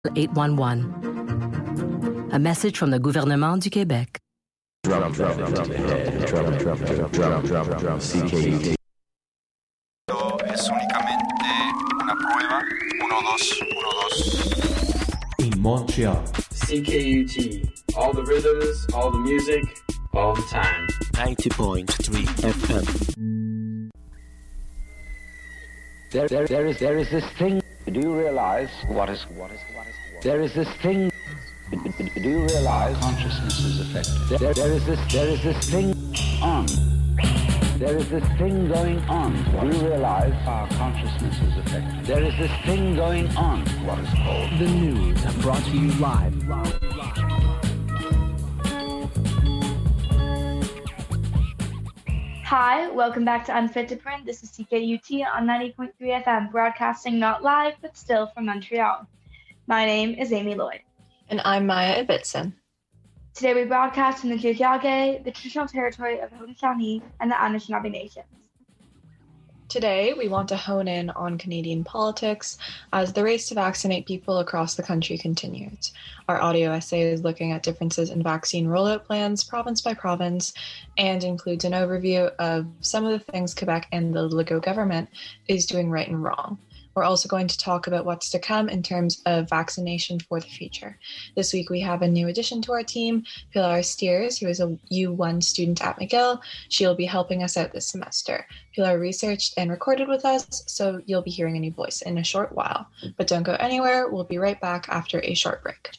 811. A message from the gouvernement du Québec. Drop, CKUT. Es únicamente una prueba. 1, 2, 1, 2. In Montreal. CKUT. All the rhythms, all the music, all the time. 90.3 FM. There is this thing. Do you realize what is? There is this thing. Do you realize consciousness is affected? There is this thing on. There is this thing going on. Do you realize our consciousness is affected? There is this thing going on. What is called the news, brought to you live. Hi, welcome back to Unfit to Print. This is CKUT on 90.3 FM, broadcasting not live, but still from Montreal. My name is Amy Lloyd. And I'm Maya Ibbitson. Today we broadcast from the Tiohtià:ke, the traditional territory of the Haudenosaunee and the Anishinaabe Nations. Today we want to hone in on Canadian politics as the race to vaccinate people across the country continues. Our audio essay is looking at differences in vaccine rollout plans province by province and includes an overview of some of the things Quebec and the Legault government is doing right and wrong. We're also going to talk about what's to come in terms of vaccination for the future. This week we have a new addition to our team, Pilar Steers, who is a U1 student at McGill. She'll be helping us out this semester. Pilar researched and recorded with us, so you'll be hearing a new voice in a short while. But don't go anywhere, we'll be right back after a short break.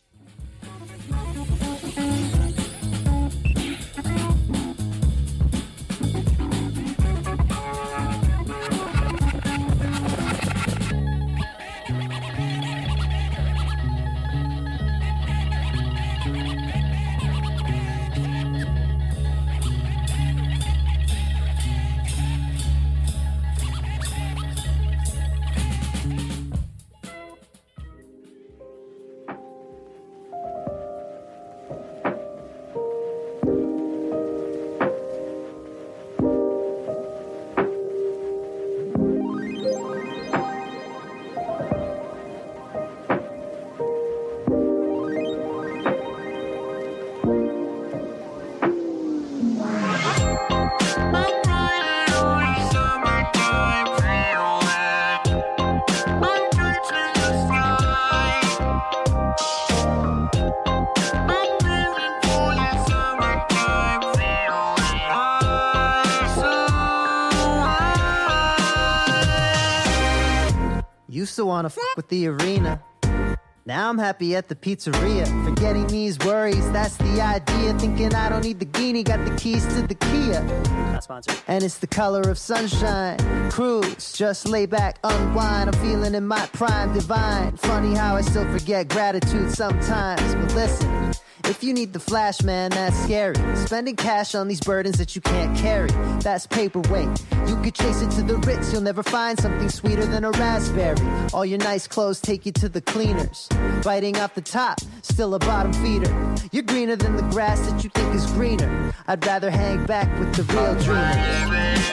Used to wanna with the arena. Now I'm happy at the pizzeria. Forgetting these worries, that's the idea. Thinking I don't need the guinea, got the keys to the Kia. Not sponsored. And it's the color of sunshine. Cruise, just lay back, unwind. I'm feeling in my prime, divine. Funny how I still forget gratitude sometimes. But listen, if you need the flash, man, that's scary. Spending cash on these burdens that you can't carry, that's paperweight. You could chase it to the Ritz, you'll never find something sweeter than a raspberry. All your nice clothes take you to the cleaners. Biting off the top, still a bottom feeder. You're greener than the grass that you think is greener. I'd rather hang back with the real dreamers.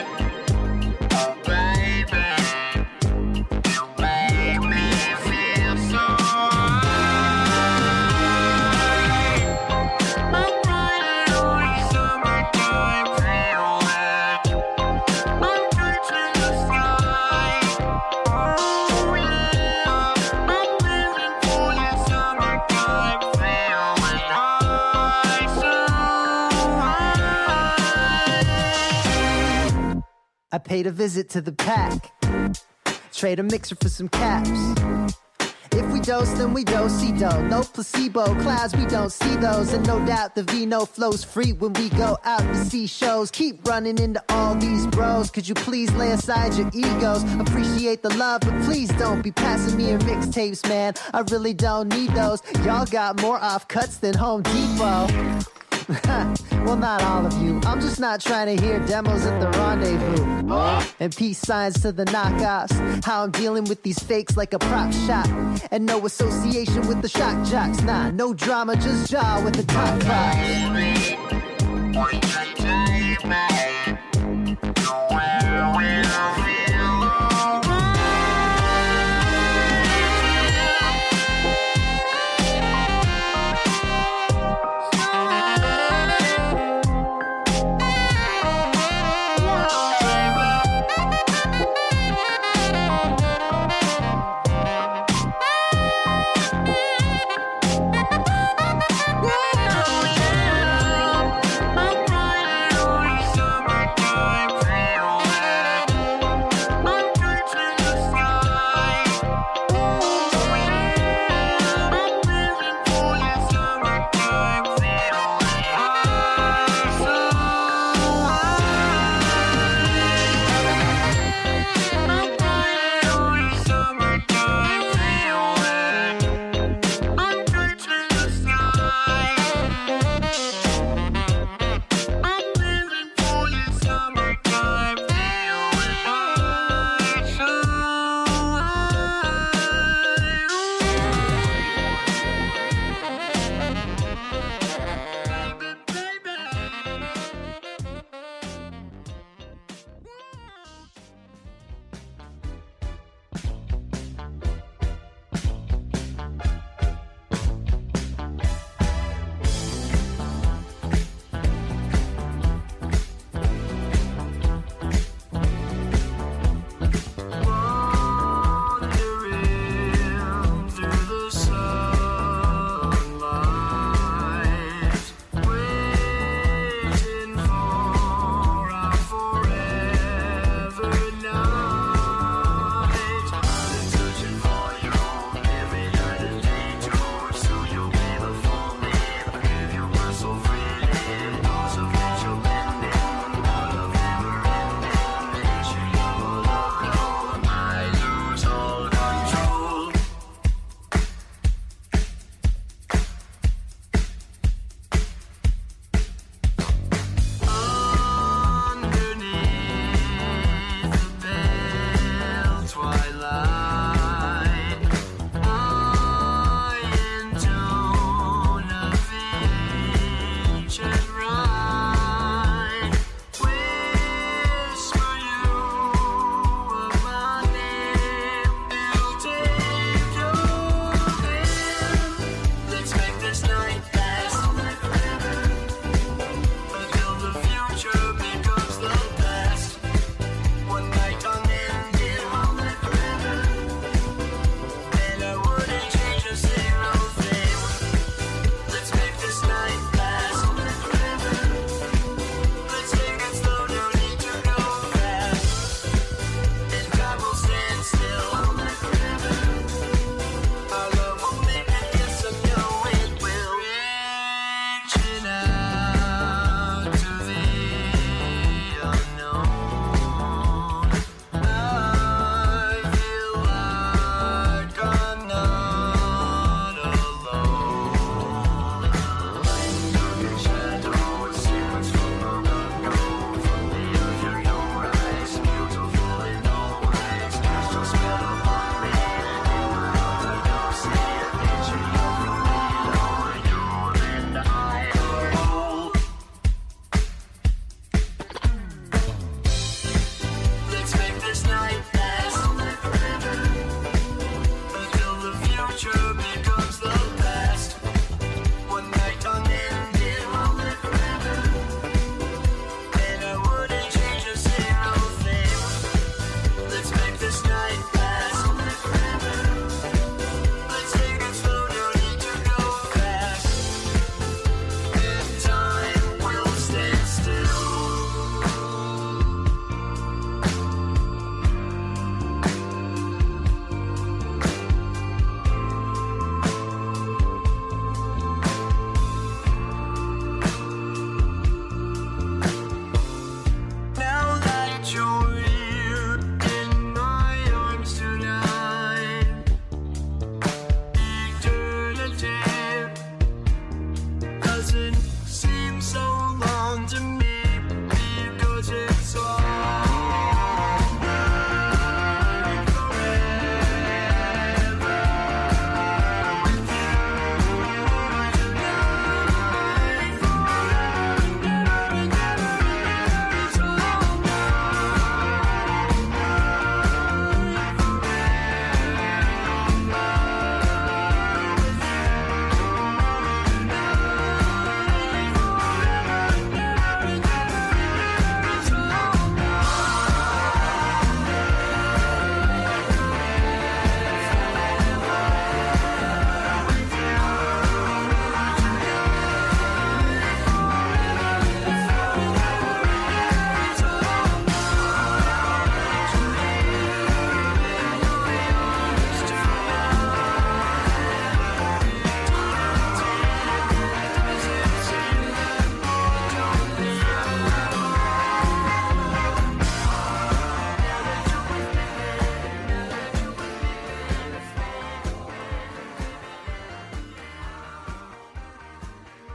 I paid a visit to the pack. Trade a mixer for some caps. If we dose, then we do-si-do. No placebo, clouds, we don't see those. And no doubt the vino flows free when we go out to see shows. Keep running into all these bros. Could you please lay aside your egos? Appreciate the love, but please don't be passing me your mixtapes, man. I really don't need those. Y'all got more offcuts than Home Depot. Well, not all of you. I'm just not trying to hear demos at the rendezvous. And peace signs to the knockoffs. How I'm dealing with these fakes like a prop shop. And no association with the shock jocks. Nah, no drama, just jaw with the top box.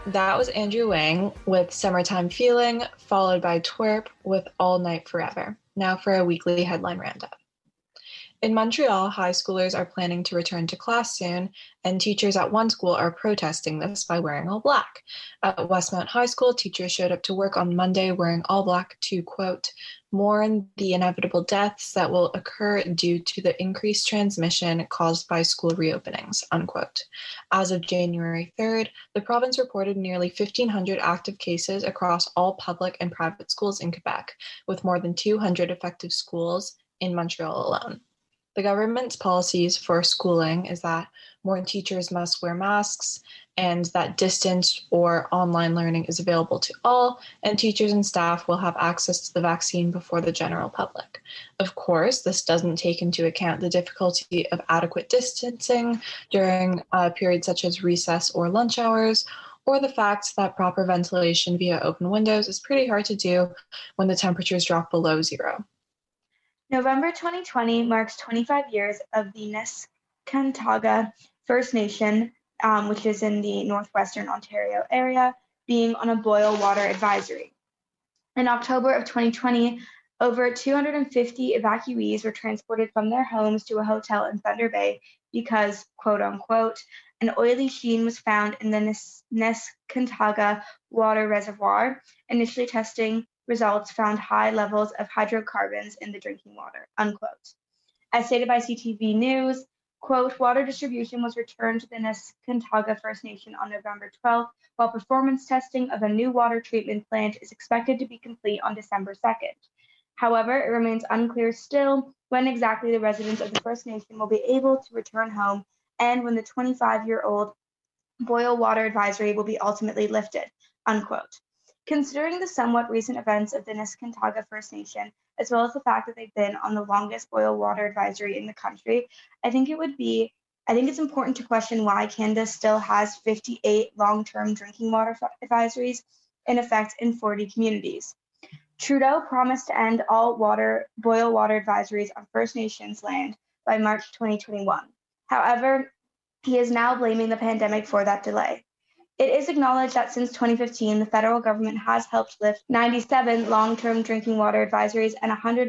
That was Andrew Wang with Summertime Feeling, followed by Twerp with All Night Forever. Now for a weekly headline roundup. In Montreal, high schoolers are planning to return to class soon, and teachers at one school are protesting this by wearing all black. At Westmount High School, teachers showed up to work on Monday wearing all black to, quote, mourn the inevitable deaths that will occur due to the increased transmission caused by school reopenings, unquote. As of January 3rd, the province reported nearly 1,500 active cases across all public and private schools in Quebec, with more than 200 effective schools in Montreal alone. The government's policies for schooling is that more teachers must wear masks and that distance or online learning is available to all, and teachers and staff will have access to the vaccine before the general public. Of course, this doesn't take into account the difficulty of adequate distancing during periods such as recess or lunch hours, or the fact that proper ventilation via open windows is pretty hard to do when the temperatures drop below zero. November 2020 marks 25 years of the Neskantaga First Nation, which is in the northwestern Ontario area, being on a boil water advisory. In October of 2020, over 250 evacuees were transported from their homes to a hotel in Thunder Bay because, quote unquote, an oily sheen was found in the Neskantaga water reservoir. Initially testing results found high levels of hydrocarbons in the drinking water, unquote. As stated by CTV News, quote, water distribution was returned to the Neskantaga First Nation on November 12th, while performance testing of a new water treatment plant is expected to be complete on December 2nd. However, it remains unclear still when exactly the residents of the First Nation will be able to return home and when the 25-year-old boil water advisory will be ultimately lifted, unquote. Considering the somewhat recent events of the Neskantaga First Nation, as well as the fact that they've been on the longest boil water advisory in the country, I think it's important to question why Canada still has 58 long-term drinking water advisories in effect in 40 communities. Trudeau promised to end all boil water advisories on First Nations land by March 2021. However, he is now blaming the pandemic for that delay. It is acknowledged that since 2015, the federal government has helped lift 97 long-term drinking water advisories and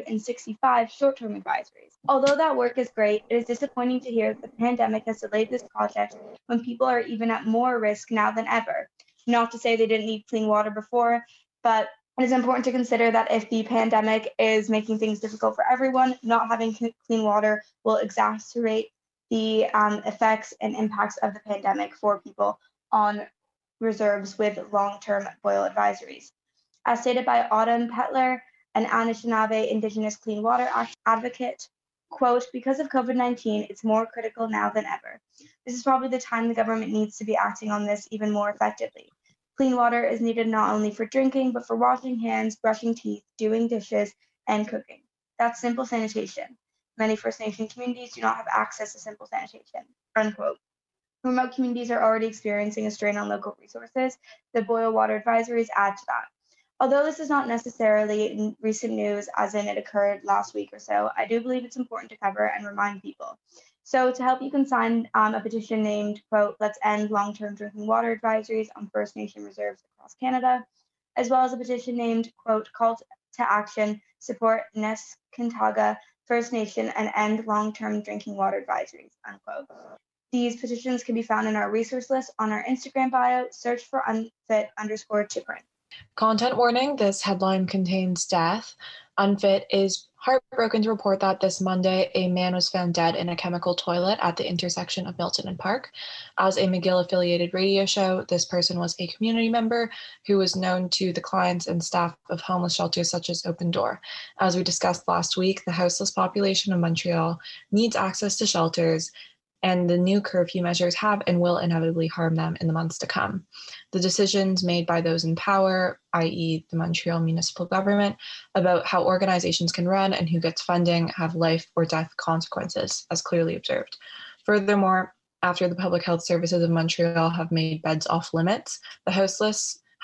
165 short-term advisories. Although that work is great, it is disappointing to hear that the pandemic has delayed this project when people are even at more risk now than ever. Not to say they didn't need clean water before, but it is important to consider that if the pandemic is making things difficult for everyone, not having clean water will exacerbate the effects and impacts of the pandemic for people on reserves with long-term boil advisories. As stated by Autumn Petler, an Anishinaabe Indigenous Clean Water advocate, quote, because of COVID-19, it's more critical now than ever. This is probably the time the government needs to be acting on this even more effectively. Clean water is needed not only for drinking, but for washing hands, brushing teeth, doing dishes, and cooking. That's simple sanitation. Many First Nation communities do not have access to simple sanitation, unquote. Remote communities are already experiencing a strain on local resources. The boil water advisories add to that. Although this is not necessarily recent news, as in it occurred last week or so, I do believe it's important to cover and remind people. So to help, you can sign a petition named, quote, let's end long-term drinking water advisories on First Nation reserves across Canada, as well as a petition named, quote, call to action, support Neskantaga First Nation and end long-term drinking water advisories, unquote. These petitions can be found in our resource list on our Instagram bio. Search for unfit_to_print. Content warning, this headline contains death. Unfit is heartbroken to report that this Monday, a man was found dead in a chemical toilet at the intersection of Milton and Park. As a McGill-affiliated radio show, this person was a community member who was known to the clients and staff of homeless shelters such as Open Door. As we discussed last week, the houseless population of Montreal needs access to shelters, and the new curfew measures have and will inevitably harm them in the months to come. The decisions made by those in power, i.e. the Montreal municipal government, about how organizations can run and who gets funding have life or death consequences, as clearly observed. Furthermore, after the Public Health Services of Montreal have made beds off limits, the houseless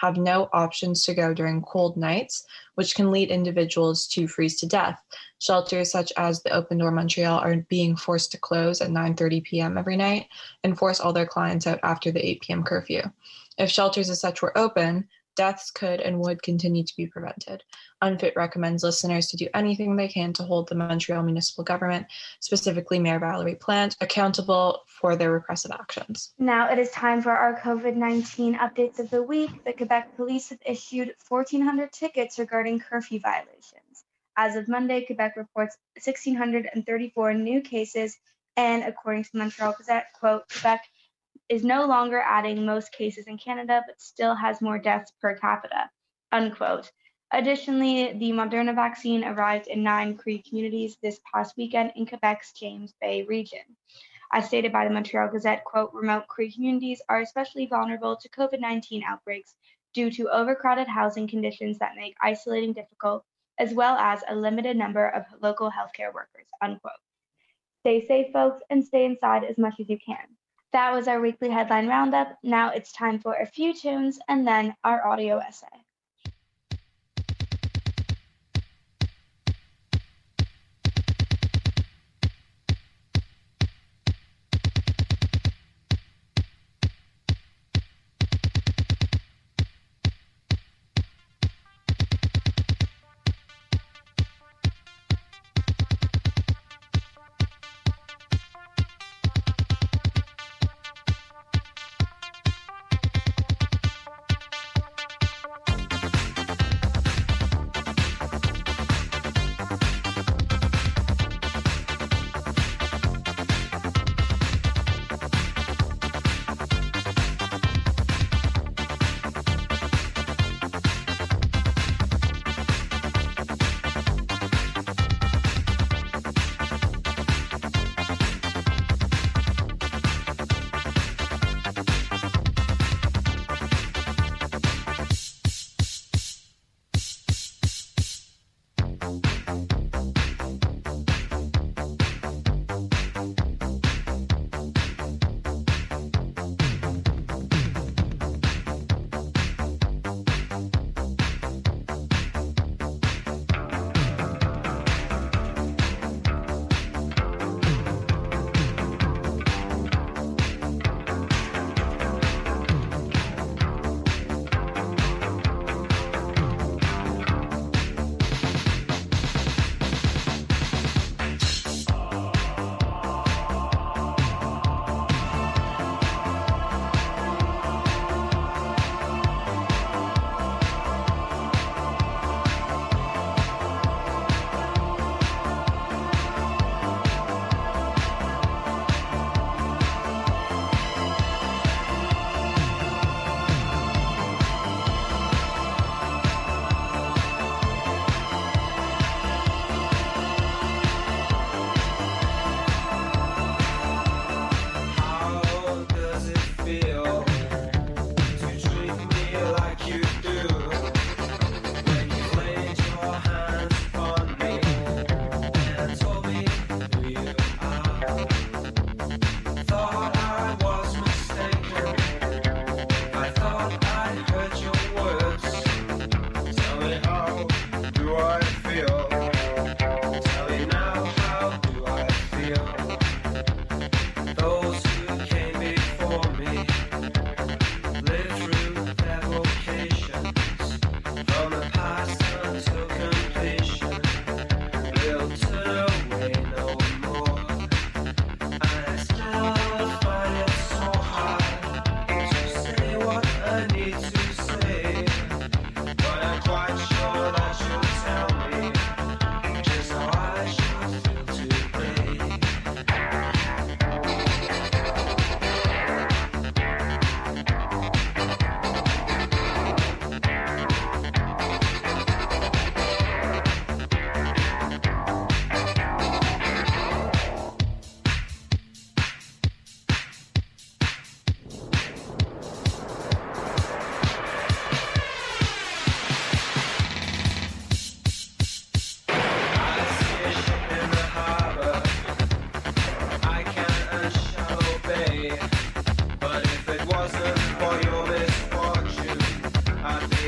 have no options to go during cold nights, which can lead individuals to freeze to death. Shelters such as the Open Door Montreal are being forced to close at 9:30 p.m. every night and force all their clients out after the 8 p.m. curfew. If shelters as such were open, deaths could and would continue to be prevented. Unfit recommends listeners to do anything they can to hold the Montreal municipal government, specifically Mayor Valerie Plante, accountable for their repressive actions. Now it is time for our COVID-19 updates of the week. The Quebec police have issued 1,400 tickets regarding curfew violations. As of Monday, Quebec reports 1,634 new cases, and according to the Montreal Gazette, quote, Quebec is no longer adding most cases in Canada, but still has more deaths per capita, unquote. Additionally, the Moderna vaccine arrived in 9 Cree communities this past weekend in Quebec's James Bay region. As stated by the Montreal Gazette, quote, remote Cree communities are especially vulnerable to COVID-19 outbreaks due to overcrowded housing conditions that make isolating difficult, as well as a limited number of local healthcare workers, unquote. Stay safe, folks, and stay inside as much as you can. That was our weekly headline roundup. Now it's time for a few tunes and then our audio essay.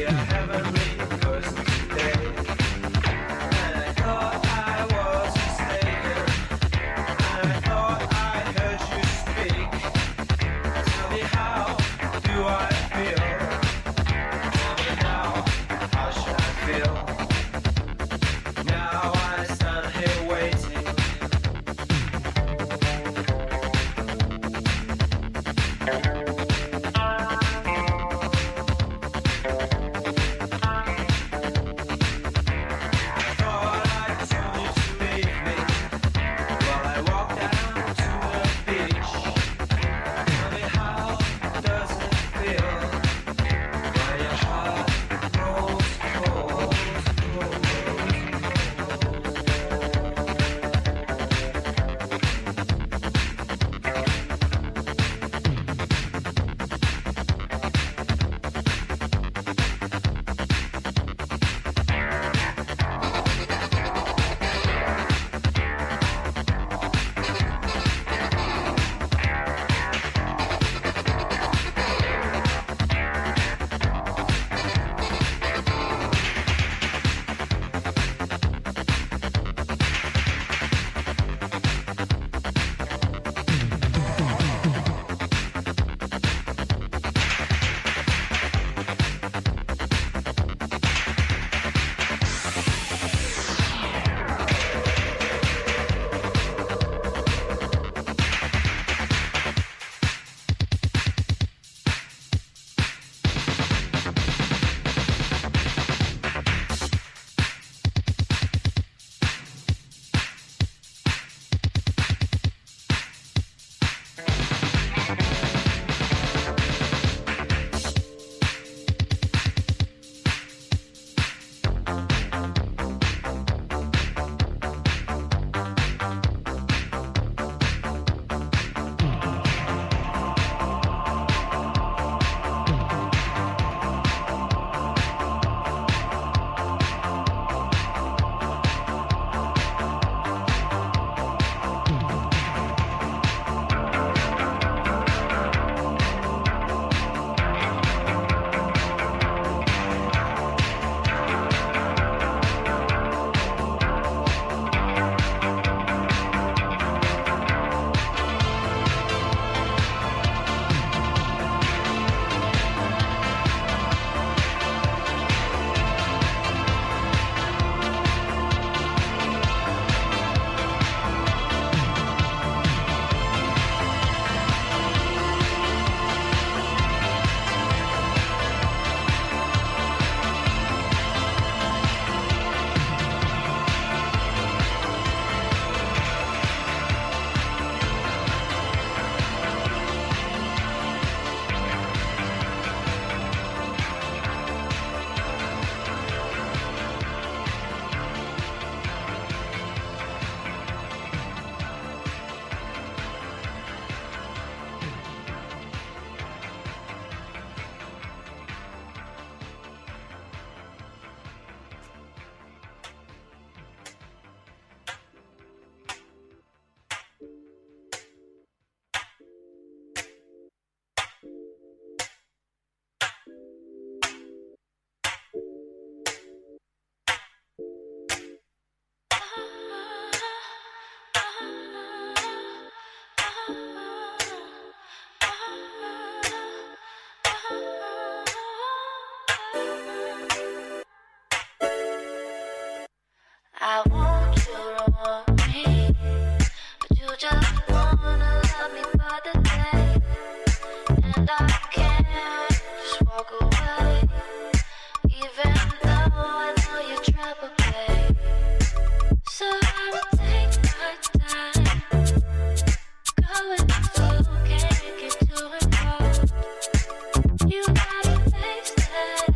I want you to want me, but you just wanna love me for the day, and I can't just walk away, even though I know you try to play. So I will take my time, going slow, can't get too involved. You got a face that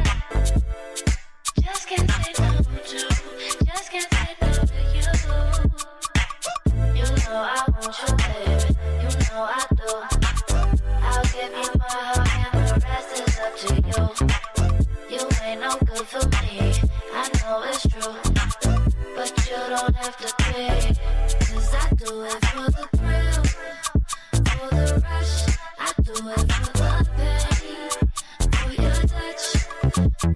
I just can't say no to. Just can't say no to you. You know I want you, baby. You know I do. I'll give you my heart and the rest is up to you. You ain't no good for me, I know it's true, but you don't have to be. 'Cause I do it for the thrill, for the rush. I do it for the pain, for your touch,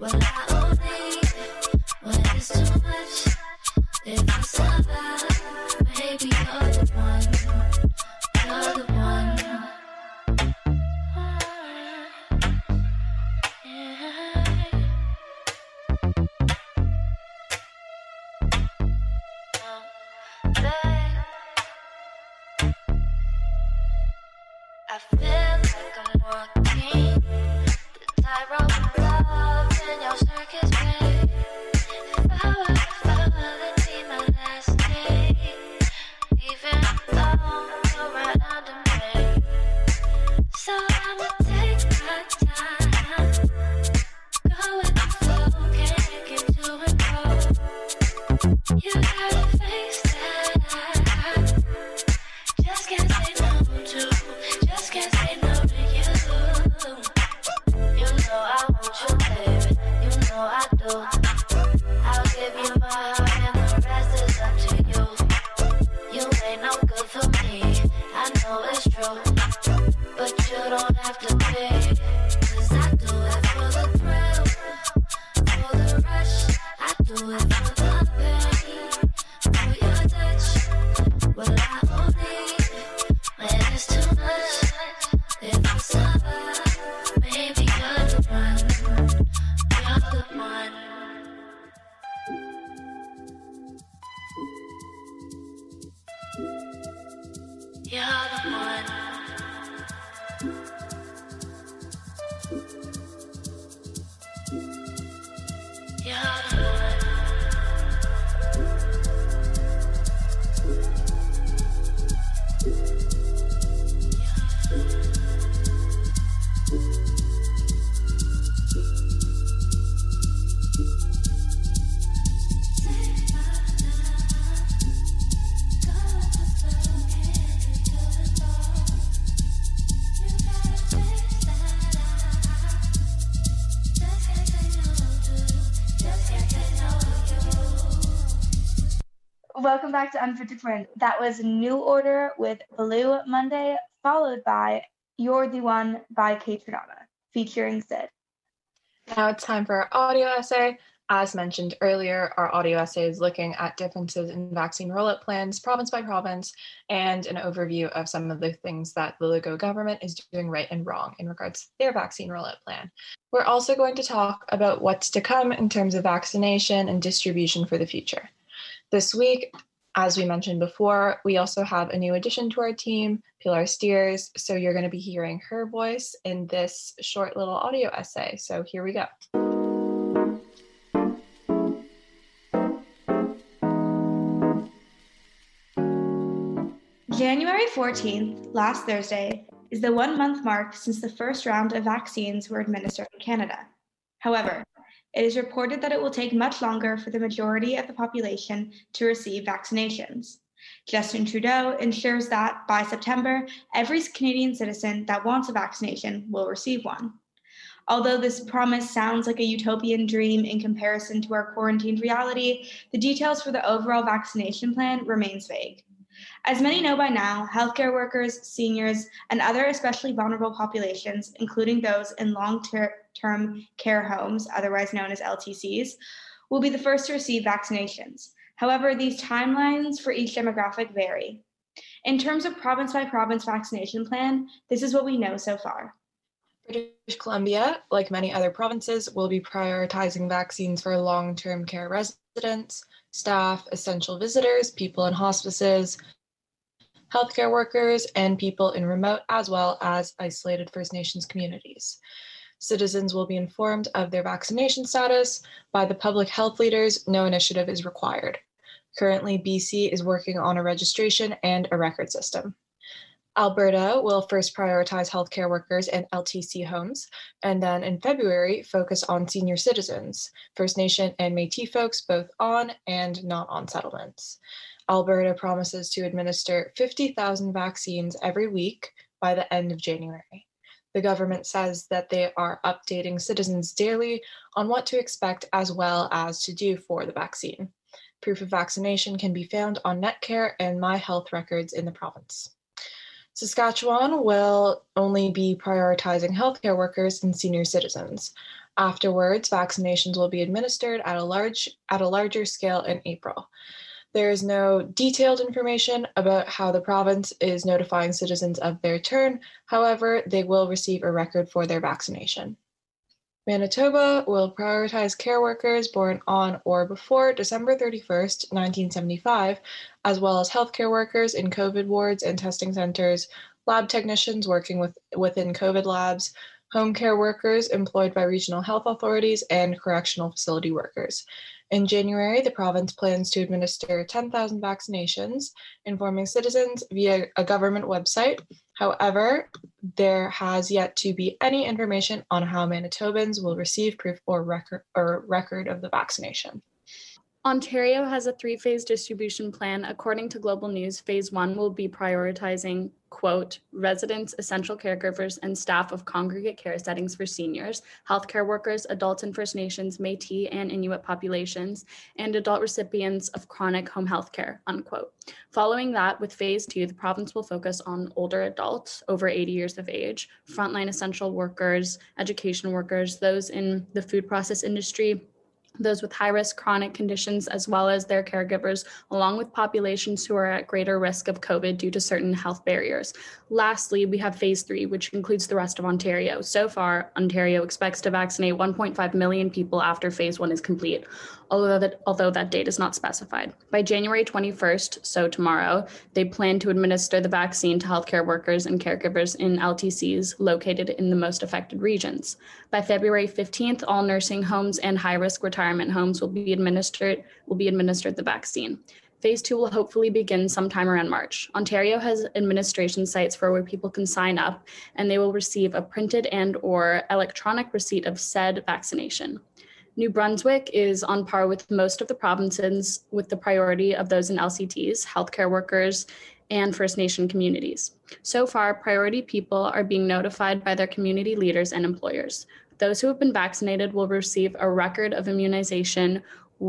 I feel like I'm walking the tightrope of love in your circus play. If I were to follow the team my last day, even though you're right under me, so I'ma take my time, go with the flow, can't get to and fro. You gotta face that I just can't say no to. Just can't say no to you. You know I want you, baby. You know I do. I'll give you my heart and the rest is up to you. You ain't no good for me. I know it's true, but you don't have to be. 'Cause I do it for the thrill, for the rush. I do it for the pain, for your touch. Well, I only when it's too much. If I suffer, maybe you're the one. You're the one. You're the one. You're the one. Welcome back to Unfit to Print. That was New Order with Blue Monday, followed by You're the One by Kate Trinata, featuring Sid. Now it's time for our audio essay. As mentioned earlier, our audio essay is looking at differences in vaccine rollout plans, province by province, and an overview of some of the things that the Legault government is doing right and wrong in regards to their vaccine rollout plan. We're also going to talk about what's to come in terms of vaccination and distribution for the future. This week, as we mentioned before, we also have a new addition to our team, Pilar Steers, so you're going to be hearing her voice in this short little audio essay. So here we go. January 14th, last Thursday, is the 1-month mark since the first round of vaccines were administered in Canada. However, it is reported that it will take much longer for the majority of the population to receive vaccinations. Justin Trudeau ensures that by September, every Canadian citizen that wants a vaccination will receive one. Although this promise sounds like a utopian dream in comparison to our quarantined reality, the details for the overall vaccination plan remains vague. As many know by now, healthcare workers, seniors, and other especially vulnerable populations, including those in long-term care homes, otherwise known as LTCs, will be the first to receive vaccinations. However, these timelines for each demographic vary. In terms of province-by-province vaccination plan, this is what we know so far. British Columbia, like many other provinces, will be prioritizing vaccines for long-term care residents, staff, essential visitors, people in hospices, healthcare workers, and people in remote as well as isolated First Nations communities. Citizens will be informed of their vaccination status by the public health leaders. No initiative is required. Currently, BC is working on a registration and a record system. Alberta will first prioritize healthcare workers and LTC homes, and then in February, focus on senior citizens, First Nation and Métis folks both on and not on settlements. Alberta promises to administer 50,000 vaccines every week by the end of January. The government says that they are updating citizens daily on what to expect as well as to do for the vaccine. Proof of vaccination can be found on Netcare and My Health records in the province. Saskatchewan will only be prioritizing healthcare workers and senior citizens. Afterwards, vaccinations will be administered at a larger scale in April. There is no detailed information about how the province is notifying citizens of their turn. However, they will receive a record for their vaccination. Manitoba will prioritize care workers born on or before December 31st, 1975, as well as healthcare workers in COVID wards and testing centers lab technicians working within COVID labs, home care workers employed by regional health authorities, and correctional facility workers. In January, the province plans to administer 10,000 vaccinations, informing citizens via a government website. However, there has yet to be any information on how Manitobans will receive proof or record of the vaccination. Ontario has a 3-phase distribution plan. According to Global News, phase 1 will be prioritizing, quote, residents, essential caregivers, and staff of congregate care settings for seniors, healthcare workers, adults and First Nations, Métis, and Inuit populations, and adult recipients of chronic home health care, unquote. Following that, with phase 2, the province will focus on older adults over 80 years of age, frontline essential workers, education workers, those in the food process industry, those with high-risk chronic conditions, as well as their caregivers, along with populations who are at greater risk of COVID due to certain health barriers. Lastly, we have phase 3, which includes the rest of Ontario. So far, Ontario expects to vaccinate 1.5 million people after phase 1 is complete, although that date is not specified. By January 21st, so tomorrow, they plan to administer the vaccine to healthcare workers and caregivers in LTCs located in the most affected regions. By February 15th, all nursing homes and high-risk retirement homes will be administered the vaccine. Phase 2 will hopefully begin sometime around March. Ontario has administration sites for where people can sign up, and they will receive a printed and/or electronic receipt of said vaccination. New Brunswick is on par with most of the provinces with the priority of those in LCTs, healthcare workers, and First Nation communities. So far, priority people are being notified by their community leaders and employers. Those who have been vaccinated will receive a record of immunization,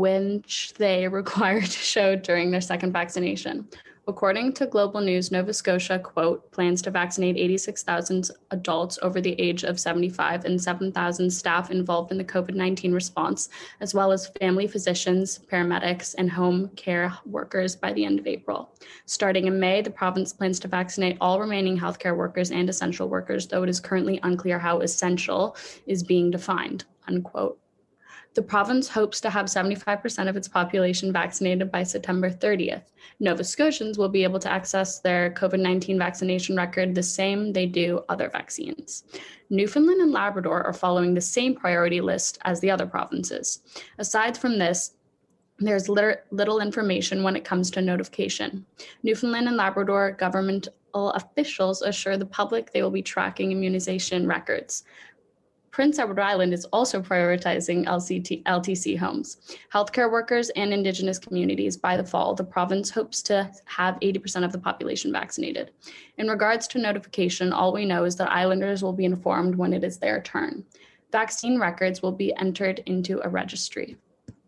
which they are required to show during their second vaccination. According to Global News, Nova Scotia, quote, plans to vaccinate 86,000 adults over the age of 75 and 7,000 staff involved in the COVID-19 response, as well as family physicians, paramedics, and home care workers by the end of April. Starting in May, the province plans to vaccinate all remaining healthcare workers and essential workers, though it is currently unclear how essential is being defined, unquote. The province hopes to have 75% of its population vaccinated by September 30th. Nova Scotians will be able to access their COVID-19 vaccination record the same they do other vaccines. Newfoundland and Labrador are following the same priority list as the other provinces. Aside from this, there's little information when it comes to notification. Newfoundland and Labrador governmental officials assure the public they will be tracking immunization records. Prince Edward Island is also prioritizing LTC homes. Healthcare workers and Indigenous communities. By the fall, the province hopes to have 80% of the population vaccinated. In regards to notification, all we know is that Islanders will be informed when it is their turn. Vaccine records will be entered into a registry.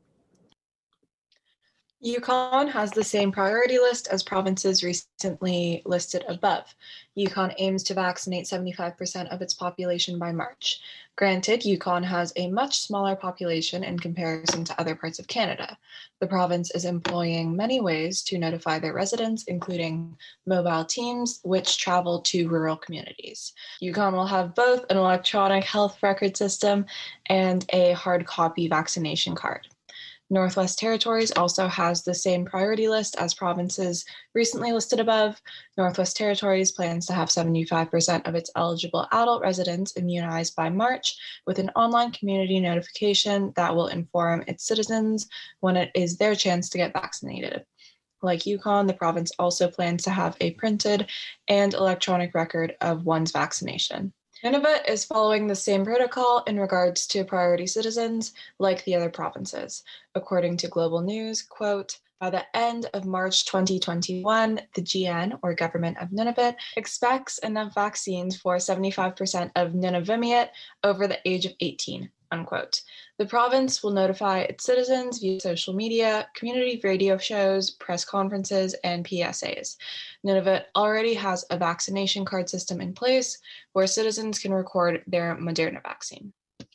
Yukon has the same priority list as provinces recently listed above. Yukon aims to vaccinate 75% of its population by March. Granted, Yukon has a much smaller population in comparison to other parts of Canada. The province is employing many ways to notify their residents, including mobile teams, which travel to rural communities. Yukon will have both an electronic health record system and a hard copy vaccination card. Northwest Territories also has the same priority list as provinces recently listed above. Northwest Territories plans to have 75% of its eligible adult residents immunized by March with an online community notification that will inform its citizens when it is their chance to get vaccinated. Like Yukon, the province also plans to have a printed and electronic record of one's vaccination. Nunavut is following the same protocol in regards to priority citizens like the other provinces. According to Global News, quote, by the end of March 2021, the GN, or Government of Nunavut, expects enough vaccines for 75% of Nunavummiut over the age of 18, unquote. The province will notify its citizens via social media, community radio shows, press conferences, and PSAs. Nunavut already has a vaccination card system in place where citizens can record their Moderna vaccine.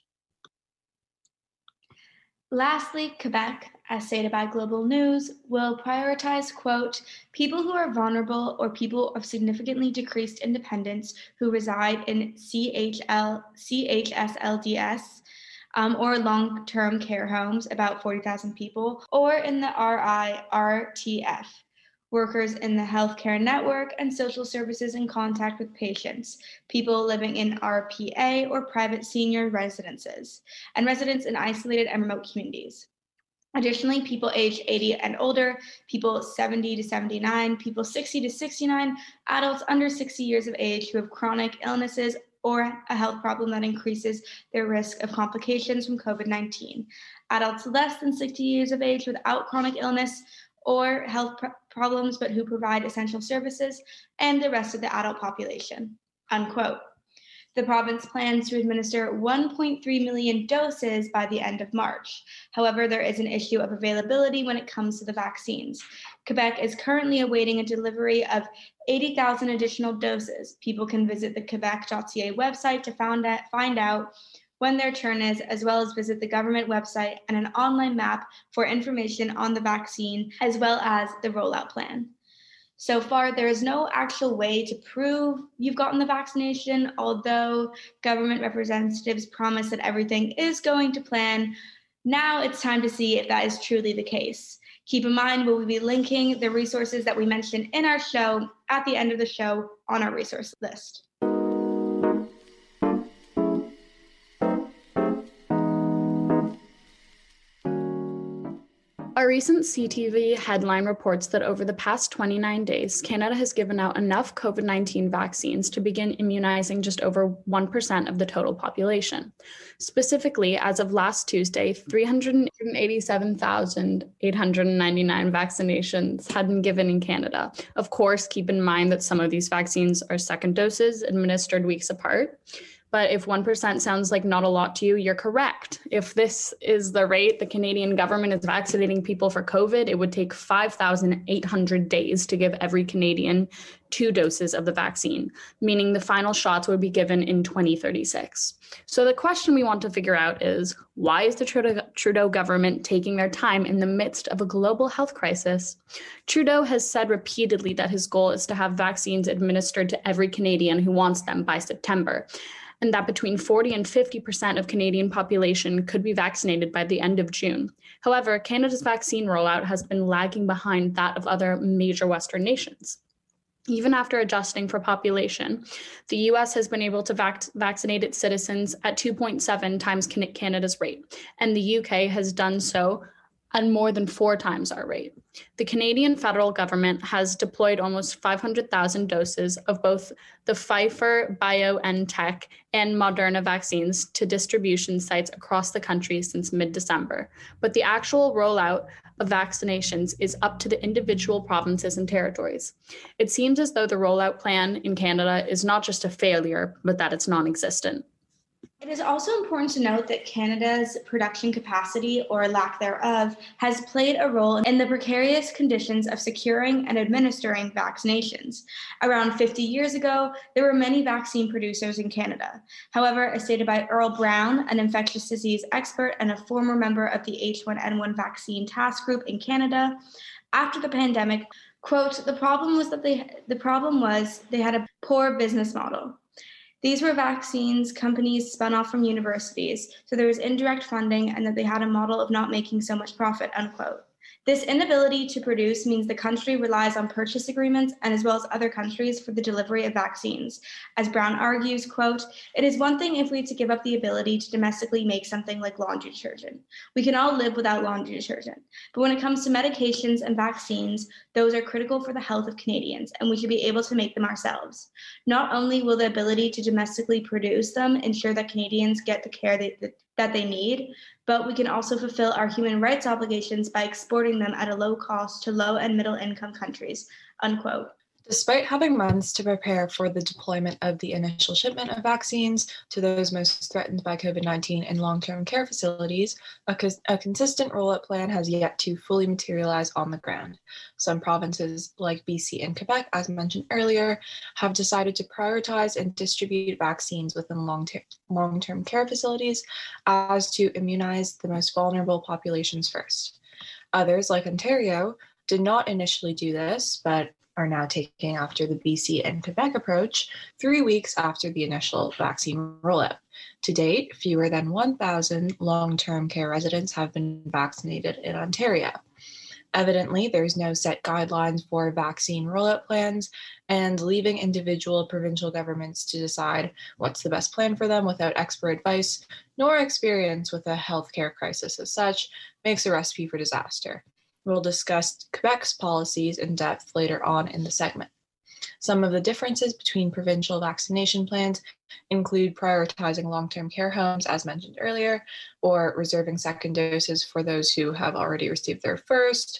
Lastly, Quebec, as stated by Global News, will prioritize, quote, people who are vulnerable or people of significantly decreased independence who reside in CHSLDS or long-term care homes, about 40,000 people, or in the RIRTF, workers in the healthcare network, and social services in contact with patients, people living in RPA or private senior residences, and residents in isolated and remote communities. Additionally, people aged 80 and older, people 70 to 79, people 60 to 69, adults under 60 years of age who have chronic illnesses or a health problem that increases their risk of complications from COVID-19, adults less than 60 years of age without chronic illness or health problems but who provide essential services, and the rest of the adult population, unquote. The province plans to administer 1.3 million doses by the end of March. However, there is an issue of availability when it comes to the vaccines. Quebec is currently awaiting a delivery of 80,000 additional doses. People can visit the quebec.ca website to find out when their turn is, as well as visit the government website and an online map for information on the vaccine, as well as the rollout plan. So far, there is no actual way to prove you've gotten the vaccination, although government representatives promise that everything is going to plan. Now it's time to see if that is truly the case. Keep in mind, we'll be linking the resources that we mentioned in our show at the end of the show on our resource list. A recent CTV headline reports that over the past 29 days, Canada has given out enough COVID-19 vaccines to begin immunizing just over 1% of the total population. Specifically, as of last Tuesday, 387,899 vaccinations had been given in Canada. Of course, keep in mind that some of these vaccines are second doses administered weeks apart. But if 1% sounds like not a lot to you, you're correct. If this is the rate the Canadian government is vaccinating people for COVID, it would take 5,800 days to give every Canadian 2 doses of the vaccine, meaning the final shots would be given in 2036. So the question we want to figure out is, why is the Trudeau government taking their time in the midst of a global health crisis? Trudeau has said repeatedly that his goal is to have vaccines administered to every Canadian who wants them by September, and that between 40 and 50% of Canadian population could be vaccinated by the end of June. However, Canada's vaccine rollout has been lagging behind that of other major Western nations. Even after adjusting for population, the US has been able to vaccinate its citizens at 2.7 times Canada's rate, and the UK has done so at more than 4 times our rate. The Canadian federal government has deployed almost 500,000 doses of both the Pfizer, BioNTech, and Moderna vaccines to distribution sites across the country since mid-December. But the actual rollout of vaccinations is up to the individual provinces and territories. It seems as though the rollout plan in Canada is not just a failure, but that it's non-existent. It is also important to note that Canada's production capacity, or lack thereof, has played a role in the precarious conditions of securing and administering vaccinations. Around 50 years ago, there were many vaccine producers in Canada. However, as stated by Earl Brown, an infectious disease expert and a former member of the H1N1 vaccine task group in Canada, after the pandemic, quote, the problem was they had a poor business model. These were vaccines companies spun off from universities, so there was indirect funding and that they had a model of not making so much profit, unquote. This inability to produce means the country relies on purchase agreements and as well as other countries for the delivery of vaccines. As Brown argues, quote, it is one thing if we had to give up the ability to domestically make something like laundry detergent. We can all live without laundry detergent. But when it comes to medications and vaccines, those are critical for the health of Canadians, and we should be able to make them ourselves. Not only will the ability to domestically produce them ensure that Canadians get the care that they need, but we can also fulfill our human rights obligations by exporting them at a low cost to low and middle income countries, unquote. Despite having months to prepare for the deployment of the initial shipment of vaccines to those most threatened by COVID-19 in long-term care facilities, a consistent rollout plan has yet to fully materialize on the ground. Some provinces, like BC and Quebec, as mentioned earlier, have decided to prioritize and distribute vaccines within long-term care facilities as to immunize the most vulnerable populations first. Others, like Ontario, did not initially do this, but are now taking after the BC and Quebec approach 3 weeks after the initial vaccine rollout. To date, fewer than 1,000 long-term care residents have been vaccinated in Ontario. Evidently, there's no set guidelines for vaccine rollout plans, and leaving individual provincial governments to decide what's the best plan for them without expert advice nor experience with a healthcare crisis as such makes a recipe for disaster. We'll discuss Quebec's policies in depth later on in the segment. Some of the differences between provincial vaccination plans include prioritizing long-term care homes, as mentioned earlier, or reserving second doses for those who have already received their first,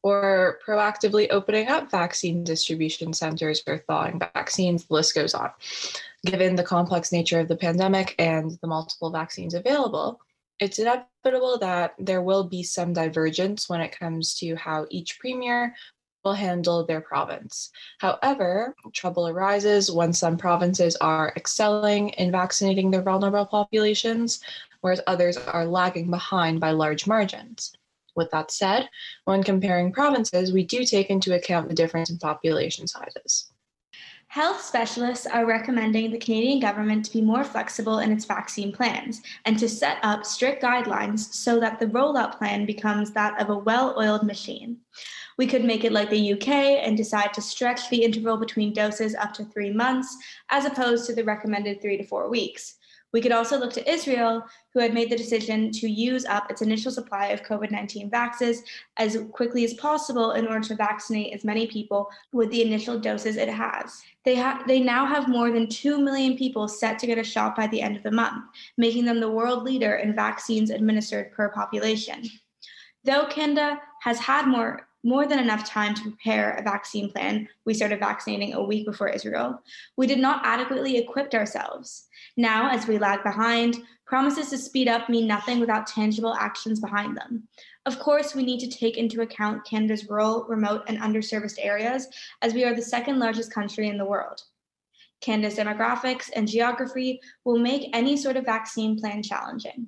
or proactively opening up vaccine distribution centers or thawing vaccines. The list goes on. Given the complex nature of the pandemic and the multiple vaccines available, it's inevitable that there will be some divergence when it comes to how each premier will handle their province. However, trouble arises when some provinces are excelling in vaccinating their vulnerable populations, whereas others are lagging behind by large margins. With that said, when comparing provinces, we do take into account the difference in population sizes. Health specialists are recommending the Canadian government to be more flexible in its vaccine plans and to set up strict guidelines so that the rollout plan becomes that of a well-oiled machine. We could make it like the UK and decide to stretch the interval between doses up to 3 months, as opposed to the recommended 3 to 4 weeks. We could also look to Israel, who had made the decision to use up its initial supply of COVID-19 vaccines as quickly as possible in order to vaccinate as many people with the initial doses it has. They now have more than 2 million people set to get a shot by the end of the month, making them the world leader in vaccines administered per population. Though Canada has had more than enough time to prepare a vaccine plan, we started vaccinating a week before Israel, we did not adequately equip ourselves. Now, as we lag behind, promises to speed up mean nothing without tangible actions behind them. Of course, we need to take into account Canada's rural, remote, and underserviced areas, as we are the second largest country in the world. Canada's demographics and geography will make any sort of vaccine plan challenging.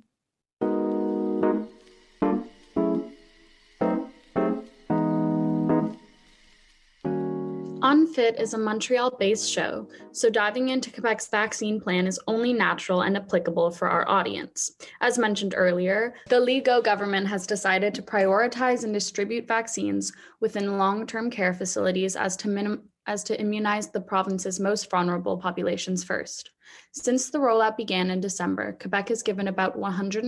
Unfit is a Montreal-based show, so diving into Quebec's vaccine plan is only natural and applicable for our audience. As mentioned earlier, the Legault government has decided to prioritize and distribute vaccines within long-term care facilities as to immunize the province's most vulnerable populations first. Since the rollout began in December, Quebec has given about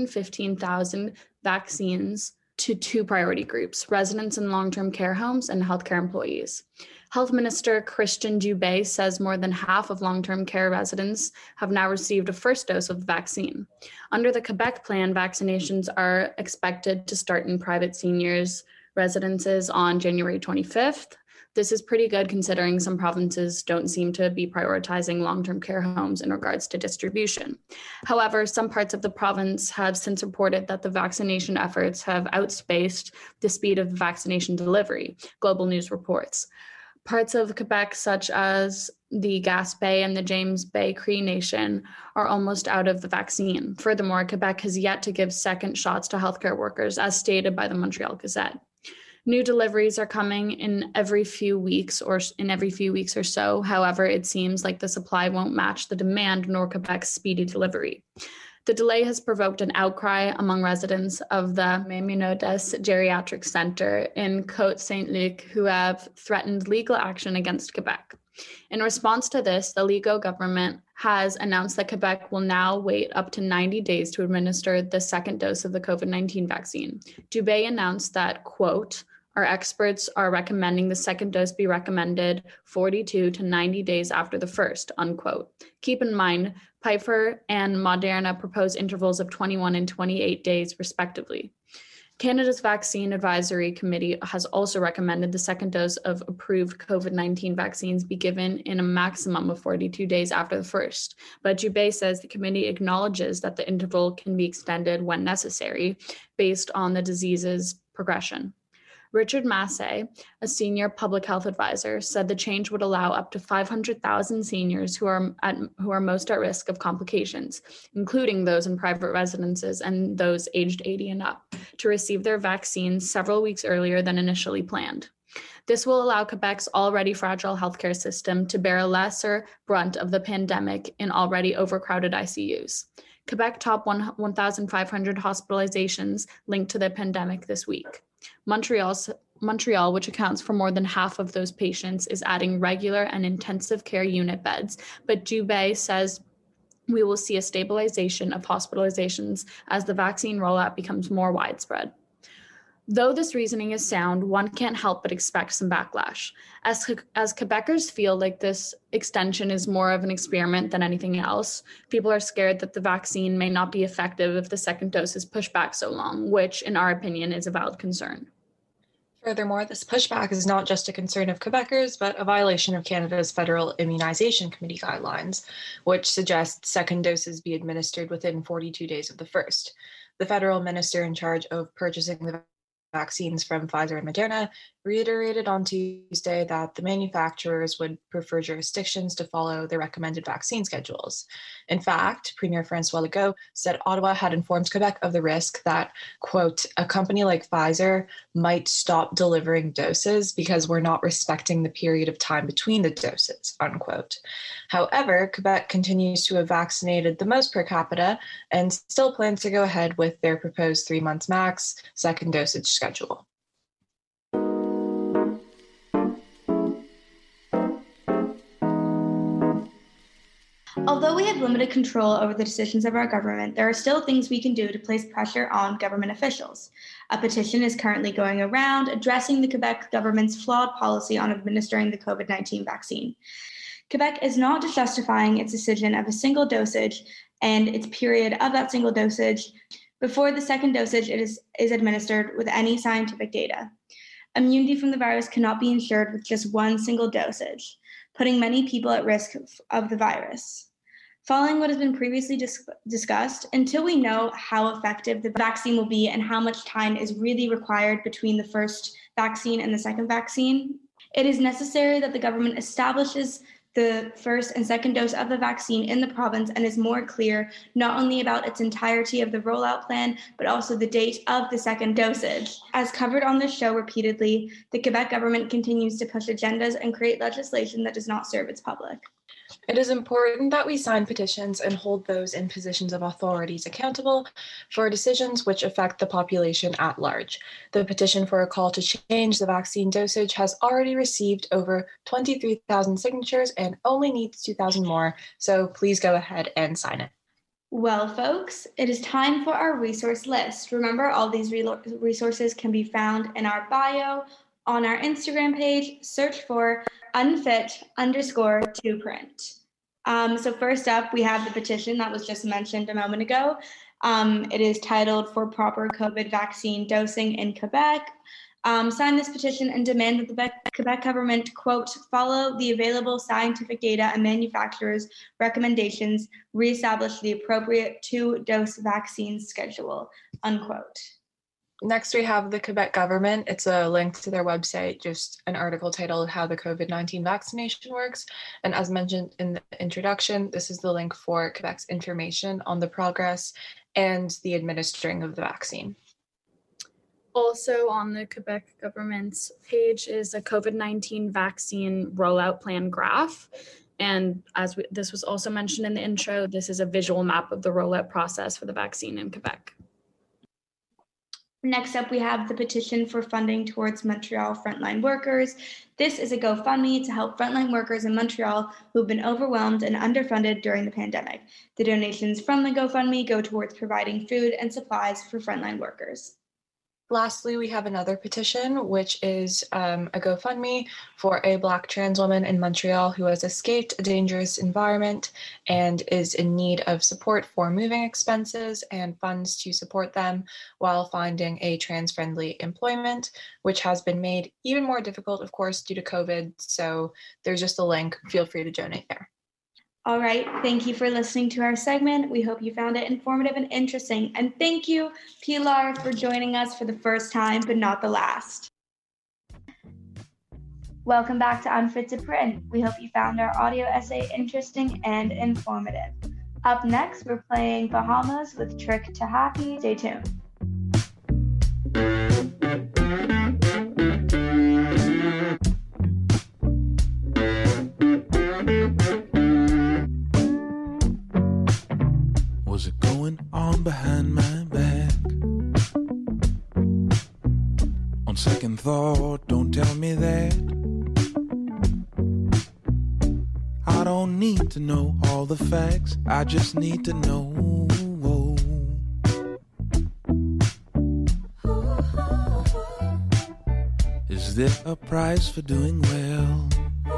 115,000 vaccines to 2 priority groups: residents in long-term care homes and healthcare employees. Health Minister Christian Dubé says more than half of long-term care residents have now received a first dose of the vaccine. Under the Quebec plan, vaccinations are expected to start in private seniors' residences on January 25th. This is pretty good considering some provinces don't seem to be prioritizing long-term care homes in regards to distribution. However, some parts of the province have since reported that the vaccination efforts have outspaced the speed of vaccination delivery, Global News reports. Parts of Quebec, such as the Gaspé and the James Bay Cree Nation, are almost out of the vaccine. Furthermore, Quebec has yet to give second shots to healthcare workers, as stated by the Montreal Gazette. New deliveries are coming in every few weeks or so. However, it seems like the supply won't match the demand nor Quebec's speedy delivery. The delay has provoked an outcry among residents of the Maimonides Geriatric Center in Côte-Saint-Luc, who have threatened legal action against Quebec. In response to this, the Legault government has announced that Quebec will now wait up to 90 days to administer the second dose of the COVID-19 vaccine. Dubé announced that, quote, "Our experts are recommending the second dose be recommended 42 to 90 days after the first," unquote. Keep in mind, Pfizer and Moderna propose intervals of 21 and 28 days, respectively. Canada's Vaccine Advisory Committee has also recommended the second dose of approved COVID-19 vaccines be given in a maximum of 42 days after the first. But Dubé says the committee acknowledges that the interval can be extended when necessary based on the disease's progression. Richard Massé, a senior public health advisor, said the change would allow up to 500,000 seniors who are most at risk of complications, including those in private residences and those aged 80 and up, to receive their vaccines several weeks earlier than initially planned. This will allow Quebec's already fragile healthcare system to bear a lesser brunt of the pandemic in already overcrowded ICUs. Quebec topped 1,500 hospitalizations linked to the pandemic this week. Montreal Montreal, which accounts for more than half of those patients, is adding regular and intensive care unit beds. But Dubé says we will see a stabilization of hospitalizations as the vaccine rollout becomes more widespread. Though this reasoning is sound, one can't help but expect some backlash. As Quebecers feel like this extension is more of an experiment than anything else, people are scared that the vaccine may not be effective if the second dose is pushed back so long, which, in our opinion, is a valid concern. Furthermore, this pushback is not just a concern of Quebecers, but a violation of Canada's Federal Immunization Committee guidelines, which suggest second doses be administered within 42 days of the first. The federal minister in charge of purchasing the vaccines from Pfizer and Moderna reiterated on Tuesday that the manufacturers would prefer jurisdictions to follow the recommended vaccine schedules. In fact, Premier François Legault said Ottawa had informed Quebec of the risk that, quote, a company like Pfizer might stop delivering doses because we're not respecting the period of time between the doses, unquote. However, Quebec continues to have vaccinated the most per capita and still plans to go ahead with their proposed 3 months max second dosage schedule. Although we have limited control over the decisions of our government, there are still things we can do to place pressure on government officials. A petition is currently going around addressing the Quebec government's flawed policy on administering the COVID-19 vaccine. Quebec is not just justifying its decision of a single dosage and its period of that single dosage before the second dosage is administered with any scientific data. Immunity from the virus cannot be ensured with just one single dosage, putting many people at risk of the virus. Following what has been previously discussed, until we know how effective the vaccine will be and how much time is really required between the first vaccine and the second vaccine, it is necessary that the government establishes the first and second dose of the vaccine in the province and is more clear not only about its entirety of the rollout plan, but also the date of the second dosage. As covered on this show repeatedly, the Quebec government continues to push agendas and create legislation that does not serve its public. It is important that we sign petitions and hold those in positions of authorities accountable for decisions which affect the population at large. The petition for a call to change the vaccine dosage has already received over 23,000 signatures and only needs 2,000 more, so please go ahead and sign it. Well, folks, it is time for our resource list. Remember, all these resources can be found in our bio on our Instagram page. Search for unfit_to-print. So first up, we have the petition that was just mentioned a moment ago. It is titled "For Proper COVID Vaccine Dosing in Quebec." Sign this petition and demand that the Quebec government, quote, follow the available scientific data and manufacturers' recommendations, reestablish the appropriate 2-dose vaccine schedule, unquote. Next, we have the Quebec government. It's a link to their website, just an article titled How the COVID-19 Vaccination Works. And as mentioned in the introduction, this is the link for Quebec's information on the progress and the administering of the vaccine. Also on the Quebec government's page is a COVID-19 vaccine rollout plan graph. And this was also mentioned in the intro, this is a visual map of the rollout process for the vaccine in Quebec. Next up, we have the petition for funding towards Montreal frontline workers. This is a GoFundMe to help frontline workers in Montreal who've been overwhelmed and underfunded during the pandemic. The donations from the GoFundMe go towards providing food and supplies for frontline workers. Lastly, we have another petition, which is a GoFundMe for a Black trans woman in Montreal who has escaped a dangerous environment and is in need of support for moving expenses and funds to support them while finding a trans-friendly employment, which has been made even more difficult, of course, due to COVID. So there's just a link. Feel free to donate there. All right, thank you for listening to our segment. We hope you found it informative and interesting. And thank you, Pilar, for joining us for the first time, but not the last. Welcome back to Unfit to Print. We hope you found our audio essay interesting and informative. Up next, we're playing Bahamas with Trick to Happy. Stay tuned. Was it going on behind my back? On second thought, don't tell me that. I don't need to know all the facts, I just need to know. Is there a price for doing well?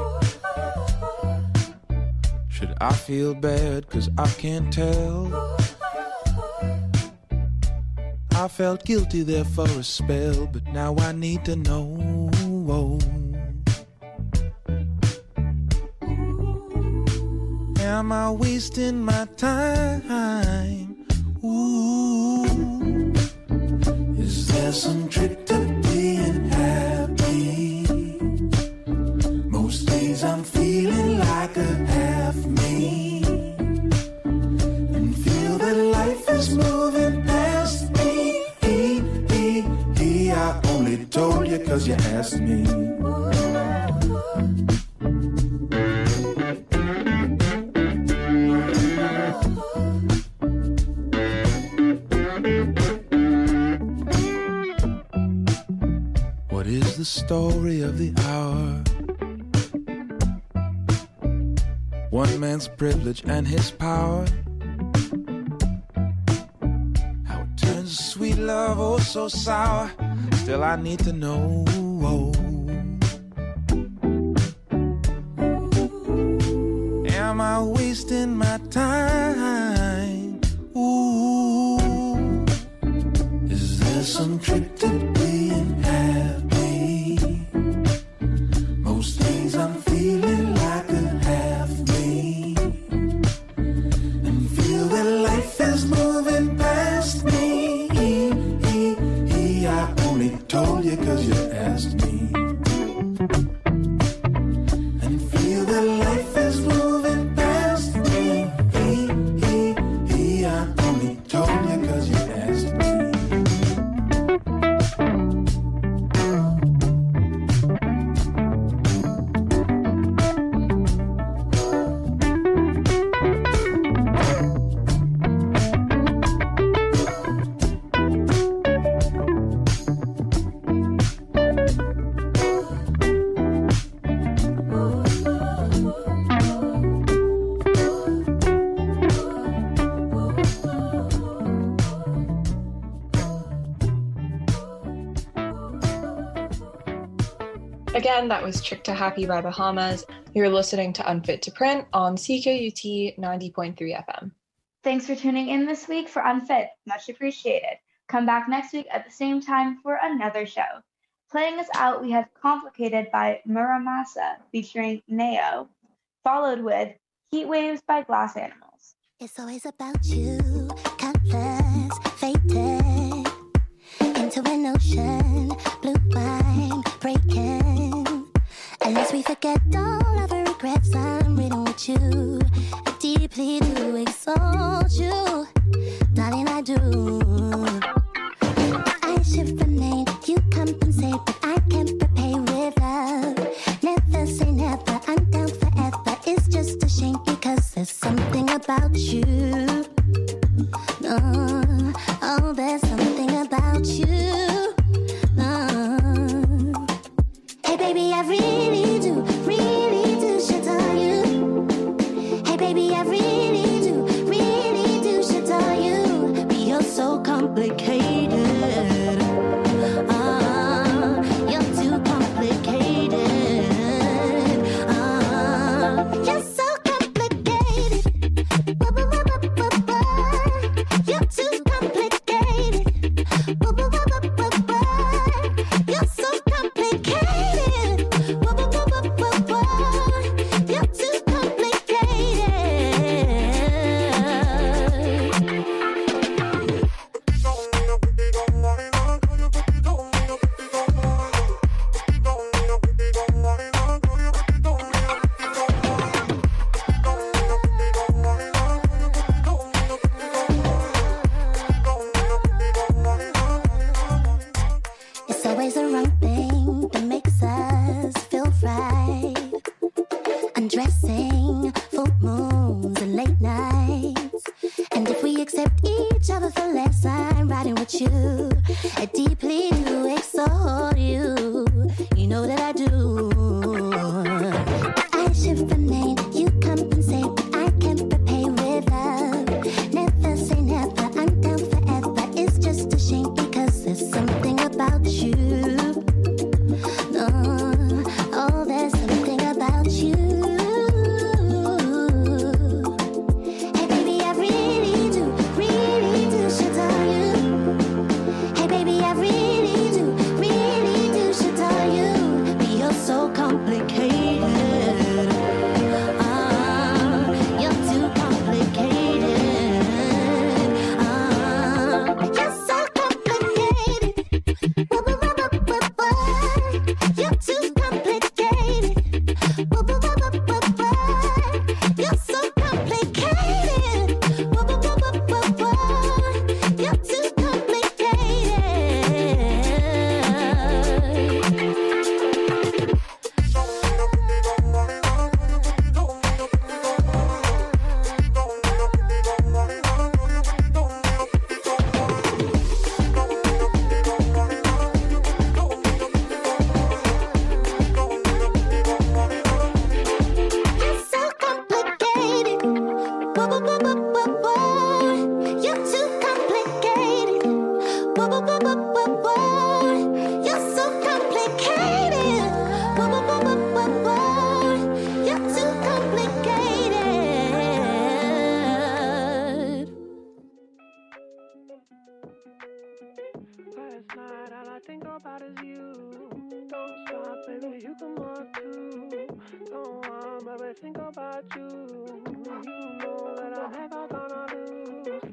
Should I feel bad 'cause I can't tell? I felt guilty there for a spell, but now I need to know. Am I wasting my time? Ooh. Is there some trick to being happy? Most days I'm feeling like a half me, and feel that life is moving past me. I only told you 'cause you asked me. What is the story of the hour? One man's privilege and his power. How it turns sweet love oh so sour. Still I need to know. Am I wasting my time? Ooh. Is there some trick to being happy? Most days I'm feeling like a half me, and feel that life is moving past me. I only told you 'cause you asked me, and feel that life is moving past me. I only told you 'cause you asked me. Again, that was Trick to Happy by Bahamas. You're listening to Unfit to Print on CKUT 90.3 FM. Thanks for tuning in this week for Unfit. Much appreciated. Come back next week at the same time for another show. Playing us out, we have Complicated by Muramasa featuring Neo, followed with Heat Waves by Glass Animals. It's always about you, colors faded into an ocean, blue wine breaking. Unless we forget all of our regrets, I'm reading with you. I deeply do exalt you, darling, I do. I should remain, you compensate, but I can't repay with love. Never say never, I'm down forever. It's just a shame because there's something about you. No, oh, there's something about you. No. Hey baby, I really do should tell you. Hey baby, I really do should tell you. But you're so complicated. You're too complicated. You're so complicated. You're too complicated. You're so complicated. You're too It's always the wrong thing that makes us feel right. Undressing, full moons and late nights. And if we accept each other for less, I'm riding with you. I deeply do exalt you. think about is you. Don't stop, baby, you can walk too. Go on, baby, think about you. You know that I'm never gonna lose.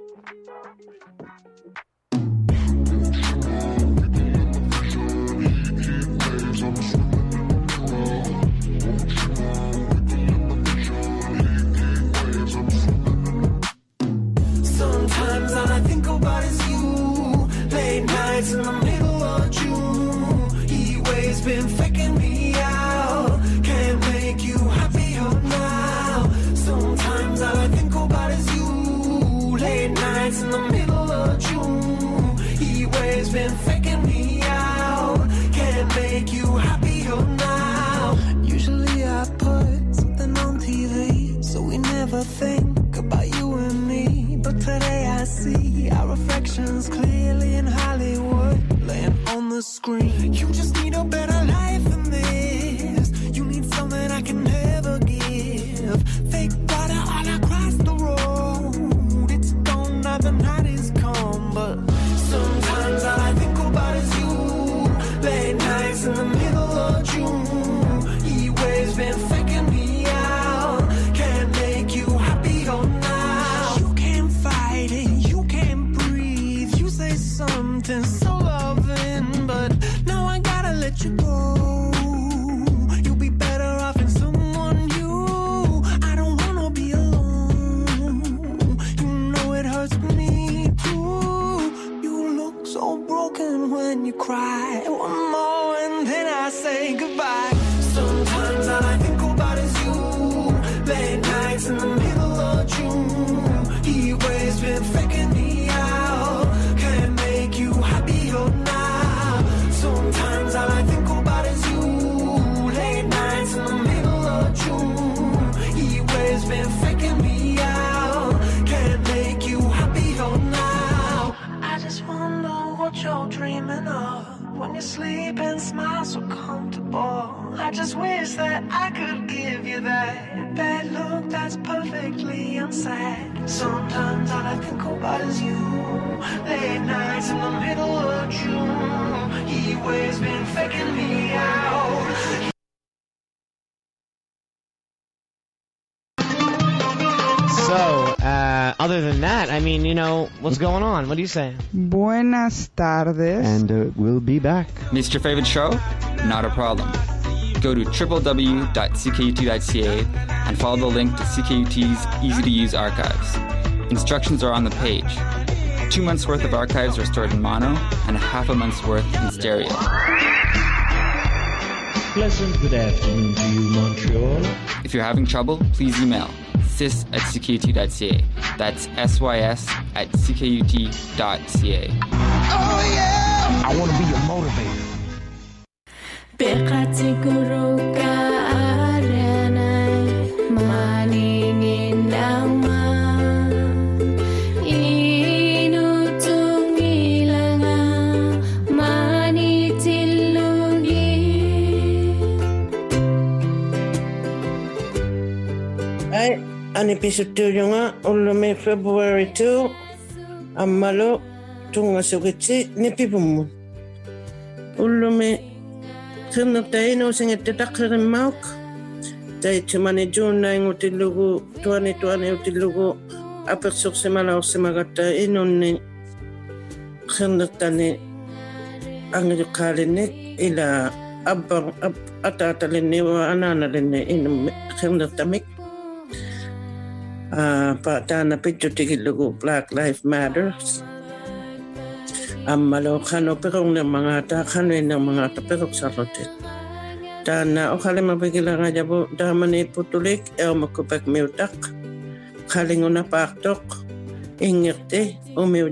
Sometimes all I think about is you. Late nights in the middle of June. Heat waves been faking me out. Can't make you happier now. Sometimes all I think about is you. Late nights in the middle of June. Heat waves been faking me out. Can't make you happier now. Usually I put something on TV, so we never think about you and me. But today I see our reflections clearly in Hollywood, laying on the screen. You just need a better life than this. You need something I can never give. Fake water all across the road. It's gone now, the night is come. But sometimes all I think about is you. Late nights in the middle of June. Heat waves been faking me out. Can't make you happier now. You can't fight it, you can't breathe. You say something so loving, but now I gotta let you go. You'll be better off in someone new. I don't wanna be alone. You know it hurts me too. You look so broken when you cry. One more and then I say goodbye. Sometimes all I think about is you. Late nights in the middle of June. Heat waves been faking me out. Can't make you happier now. Sometimes all I think about is you. Late nights in the middle of June. Heat waves been faking me out. Can't make you happier now. I just wonder what you're dreaming of. When you sleep and smile so comfortable. I just wish that I could give you that look that's perfectly unsaid. Sometimes all I think about is you. Late nights in the middle of June. Heat waves been faking me out. So, other than that, I mean, you know, what's going on? What do you say? Buenas tardes. And we'll be back. Missed your favorite show? Not a problem. Go to www.ckut.ca and follow the link to CKUT's easy-to-use archives. Instructions are on the page. 2 months' worth of archives are stored in mono and half a month's worth in stereo. Pleasant good afternoon to you, Montreal. If you're having trouble, please email sys@ckut.ca. That's sys@ckut.ca. Oh yeah! I want to be your motivator. Ani pisutulyo nga ulumi February 2 amalo tunga sugitsi ni pipumun ulumi kena taino singete takren mauk tai chimani juna ngutilugu tuani utilugu apersok semana osemagata inonni kena tani angjukalene ila abang atatalene wa ananalene in kena tamik Tana picture Black Lives Matter. Amalo kano perong ng mga takano ng mga taperok sa rotet. Tana o kali mabigila nga jabo damani putulik makupag miutak. Kalingo na paktok ingerte o